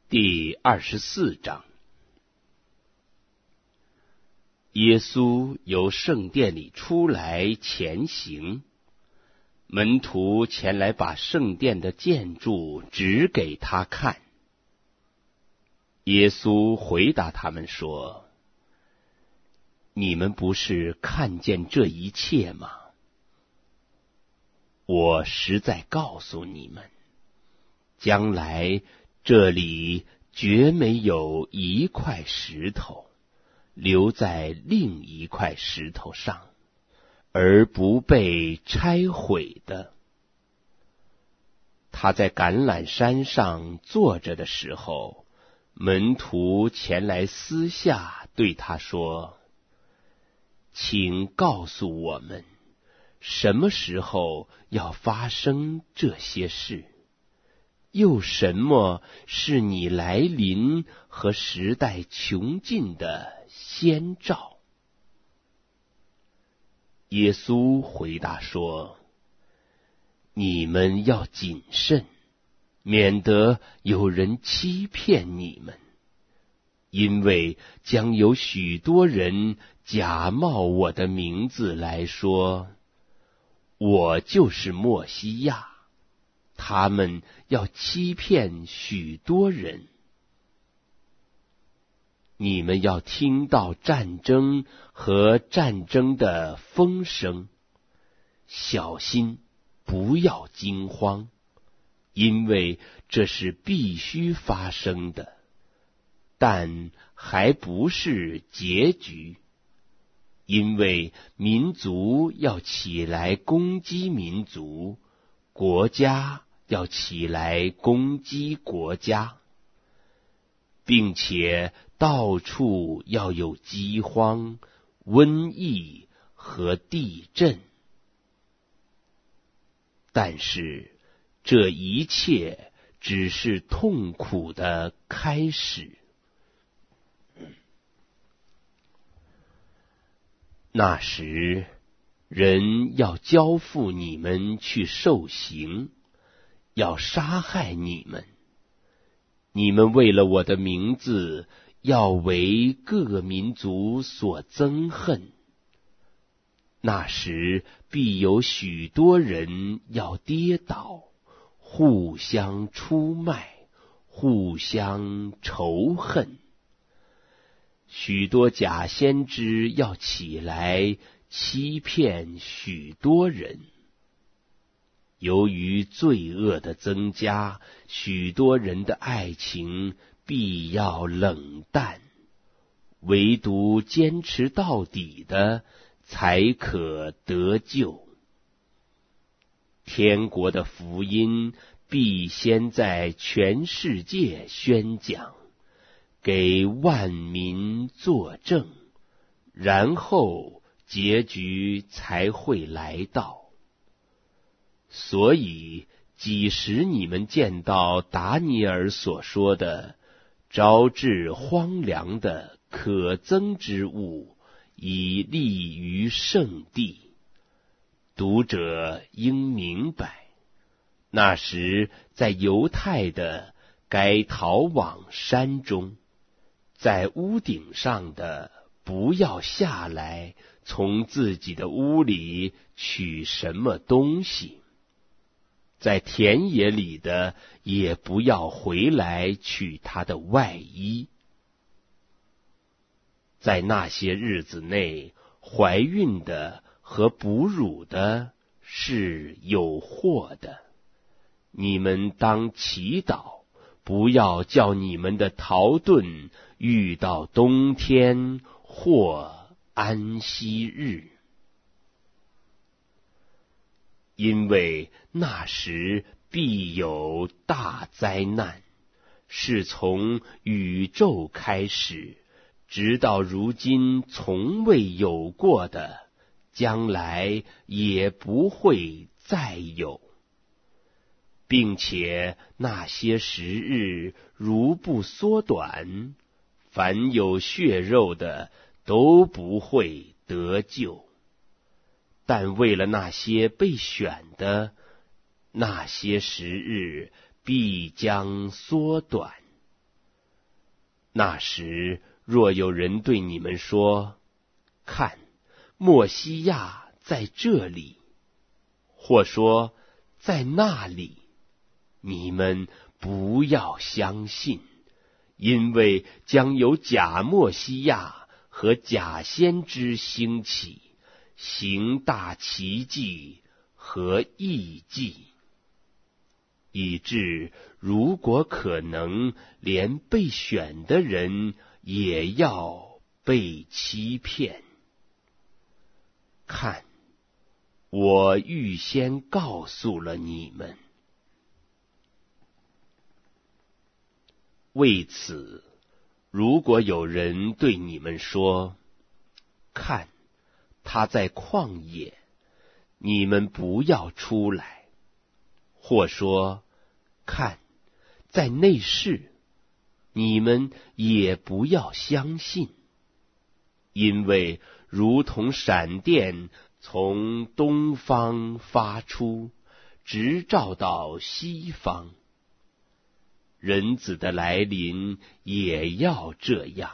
第24章。耶稣由圣殿里出来前行，门徒前来把圣殿的建筑指给他看。耶稣回答他们说：你们不是看见这一切吗？我实在告诉你们，将来这里绝没有一块石头留在另一块石头上，而不被拆毁的。他在橄榄山上坐着的时候，门徒前来私下对他说：请告诉我们，什么时候要发生这些事？又什么是你来临和时代穷尽的先兆？耶稣回答说：你们要谨慎，免得有人欺骗你们，因为将有许多人假冒我的名字来说，我就是默西亚。他们要欺骗许多人。你们要听到战争和战争的风声，小心，不要惊慌，因为这是必须发生的，但还不是结局。因为民族要起来攻击民族，国家要起来攻击国家，并且到处要有饥荒、瘟疫和地震。但是这一切只是痛苦的开始。那时，人要交付你们去受刑，要杀害你们。你们为了我的名字，要为各个民族所憎恨。那时必有许多人要跌倒，互相出卖，互相仇恨。许多假先知要起来欺骗许多人。由于罪恶的增加，许多人的爱情必要冷淡，唯独坚持到底的才可得救。天国的福音必先在全世界宣讲，给万民作证，然后结局才会来到。所以几时你们见到达尼尔所说的招致荒凉的可憎之物，以立于圣地，读者应明白，那时在犹太的该逃往山中，在屋顶上的不要下来，从自己的屋里取什么东西。在田野里的也不要回来取他的外衣。在那些日子内，怀孕的和哺乳的是有祸的。你们当祈祷，不要叫你们的逃遁遇到冬天或安息日。因为那时必有大灾难，是从宇宙开始，直到如今从未有过的，将来也不会再有。并且那些时日如不缩短，凡有血肉的都不会得救。但为了那些被选的，那些时日必将缩短。 那时若有人对你们说，看，默西亚在这里，或说在那里，你们不要相信，因为将有假默西亚和假先知兴起，行大奇迹和异迹，以致如果可能，连被选的人也要被欺骗。看，我预先告诉了你们。为此，如果有人对你们说，看，他在旷野，你们不要出来；或说，看，在内室，你们也不要相信，因为如同闪电从东方发出，直照到西方，人子的来临也要这样。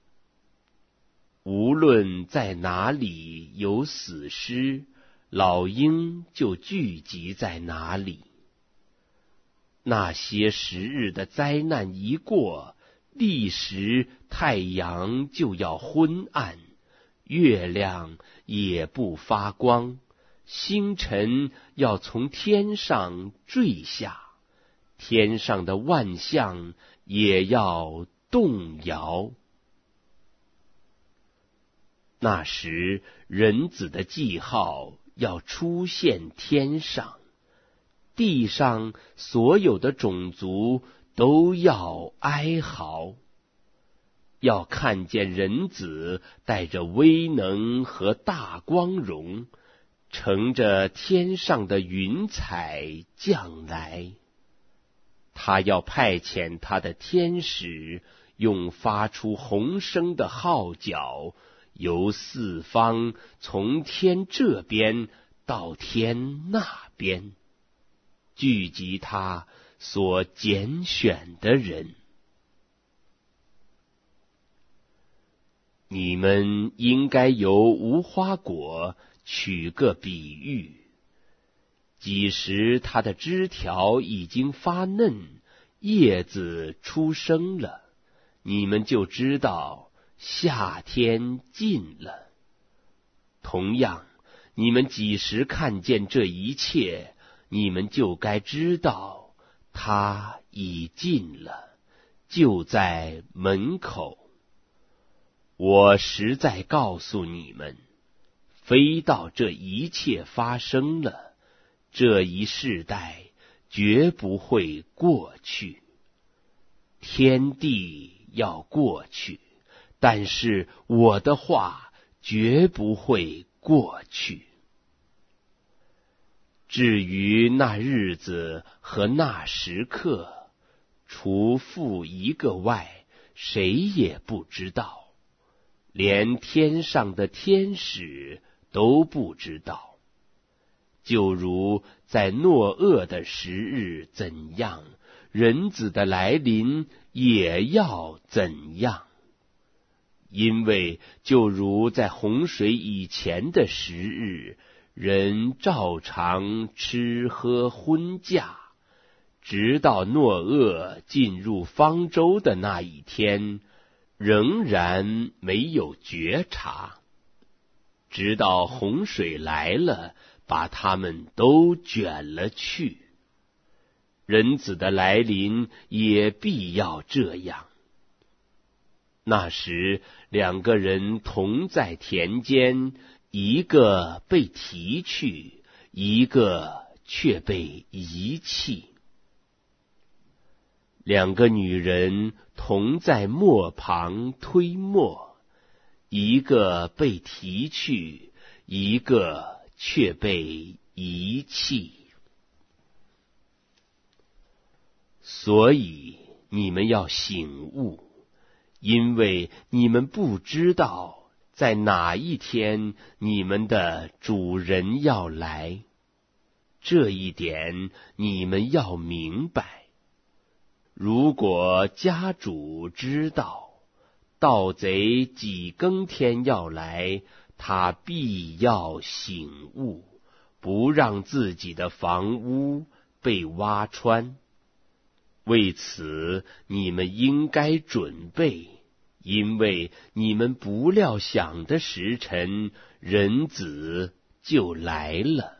无论在哪里有死尸，老鹰就聚集在哪里。那些时日的灾难一过，立时太阳就要昏暗，月亮也不发光，星辰要从天上坠下，天上的万象也要动摇。那时，人子的记号要出现天上，地上所有的种族都要哀嚎，要看见人子带着威能和大光荣，乘着天上的云彩降来。他要派遣他的天使，用发出洪声的号角，由四方从天这边到天那边，聚集他所拣选的人。你们应该由无花果取个比喻，几时它的枝条已经发嫩，叶子出生了，你们就知道夏天近了。同样，你们几时看见这一切，你们就该知道它已近了，就在门口。我实在告诉你们，非到这一切发生了，这一世代绝不会过去。天地要过去，但是我的话绝不会过去。至于那日子和那时刻，除父一个外，谁也不知道，连天上的天使都不知道。就如在诺厄的时日怎样，人子的来临也要怎样。因为就如在洪水以前的时日，人照常吃喝婚嫁，直到诺厄进入方舟的那一天，仍然没有觉察，直到洪水来了，把他们都卷了去。人子的来临也必要这样。那时，两个人同在田间，一个被提去，一个却被遗弃。两个女人同在磨旁推磨，一个被提去，一个却被遗弃。所以你们要醒悟，因为你们不知道在哪一天你们的主人要来。这一点你们要明白。如果家主知道， 盗贼几更天要来，他必要醒悟，不让自己的房屋被挖穿。为此，你们应该准备，因为你们不料想的时辰，人子就来了。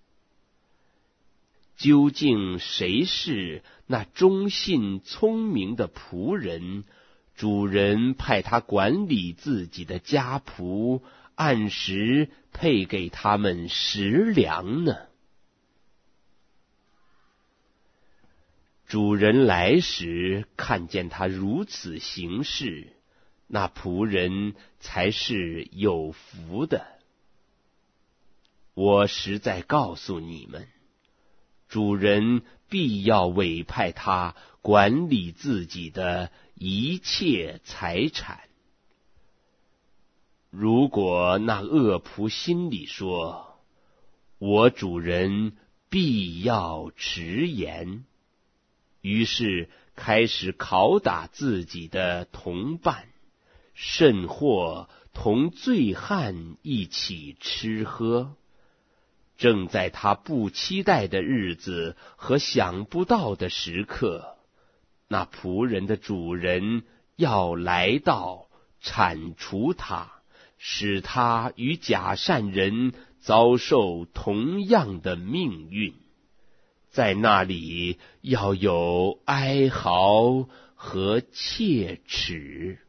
究竟谁是那忠信聪明的仆人，主人派他管理自己的家仆，按时配给他们食粮呢？主人来时，看见他如此行事，那仆人才是有福的。我实在告诉你们，主人必要委派他管理自己的一切财产。如果那恶仆心里说，我主人必要迟延，于是开始拷打自己的同伴，甚或同醉汉一起吃喝，正在他不期待的日子和想不到的时刻，那仆人的主人要来到，铲除他，使他与假善人遭受同样的命运。在那里要有哀嚎和切齿。